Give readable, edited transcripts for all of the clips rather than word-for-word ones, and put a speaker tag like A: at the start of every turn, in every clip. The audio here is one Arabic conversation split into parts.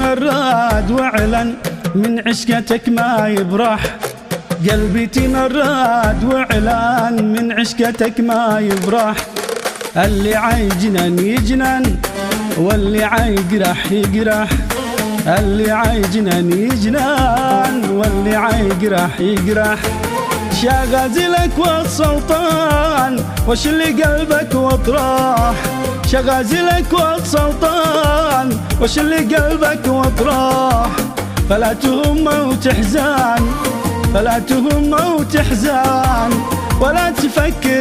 A: تمرد واعلن من عشقتك ما يبرح، قلبي تمرد واعلن من عشقتك ما يبرح. اللي عايجنن يجنن واللي عايقرح يقرح، اللي عايجنن يجنن واللي عايقرح يقرح. شغازلك والسلطان وش اللي قلبك واطراح، شغازلك والسلطان وش اللي قلبك واطراح. فلا تهم وتحزن، فلا تهم وتحزن، ولا تفكر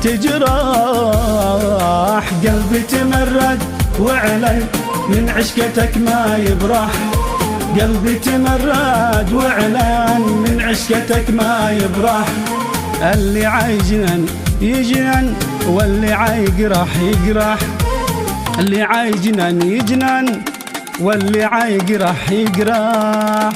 A: تجراح. قلبي تمرد واعلن من عشقتك ما يبرح، قلبي تمرد واعلن من عشقتك ما يبرح. اللي عايجنن يجنن واللي عايقرح يقرح، اللي عايجنن يجنن واللي عايقرح يقرح.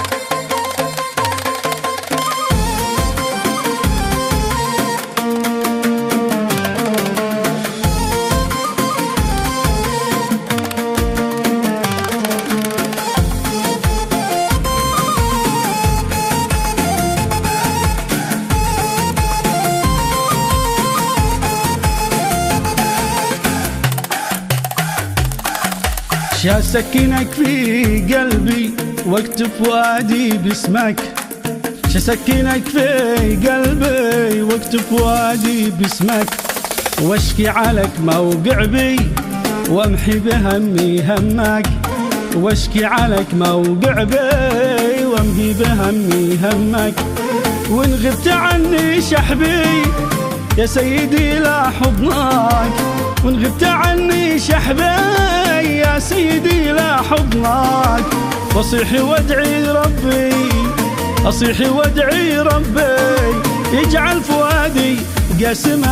A: شاسكنك في قلبي واكتب فؤادي باسمك، شاسكنك في قلبي واكتب فؤادي باسمك. واشكي عليك موقع بي وامحي بهمي همك، واشكي عليك موقع بي وامحي بهمي همك. وان غبت عني شحبي يا سيدي لا حضنك، وان غبت عني شحبي يا سيدي لا حضنك. واصيح وادعي ربي، اصيح وادعي ربي يجعل فؤادي قسمك.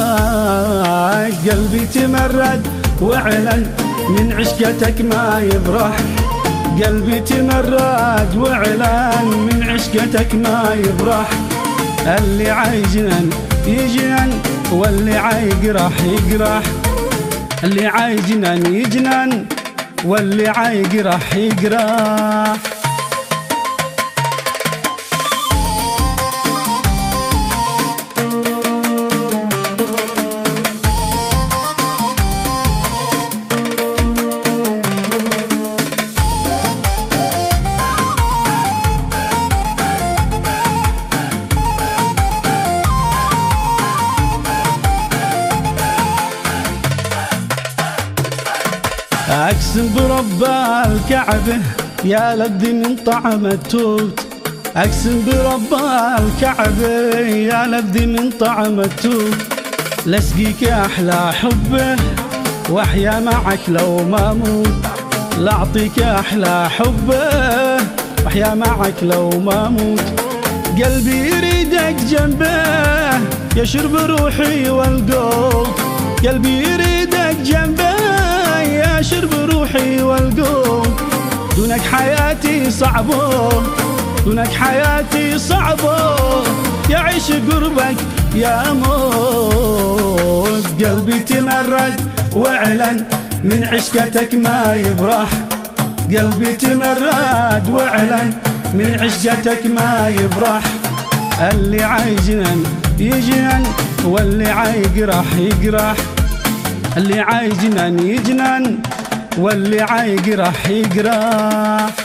A: قلبي تمرد واعلن من عشقتك ما يبرح، قلبي تمرد واعلن من عشقتك ما يبرح. اللي عايجنن يجنن واللي عايقرح يقرح، اللي عايجنن يجنن واللي عايقرح يقرح. أقسم برب الكعبة يا لذي من طعم التوت، أقسم برب الكعبة يا لذي من طعم التوت. لاسقيك أحلى حبه وأحيا معك لو ما موت، لأعطيك أحلى حبه وأحيا معك لو ما موت. قلبي يريدك جنبه يشرب روحي والقوت، قلبي يريدك جنبه يشرب روحي والقوت. دونك حياتي صعبة، دونك حياتي صعبة، يعيش قربك يا موت. قلبي تمرد واعلن من عشقتك ما يبرح، قلبي تمرد واعلن من عشقتك ما يبرح. اللي عايجنن يجنن واللي عايقرح يقرح، اللي عايجنن يجنن واللي عايقرح يقرح.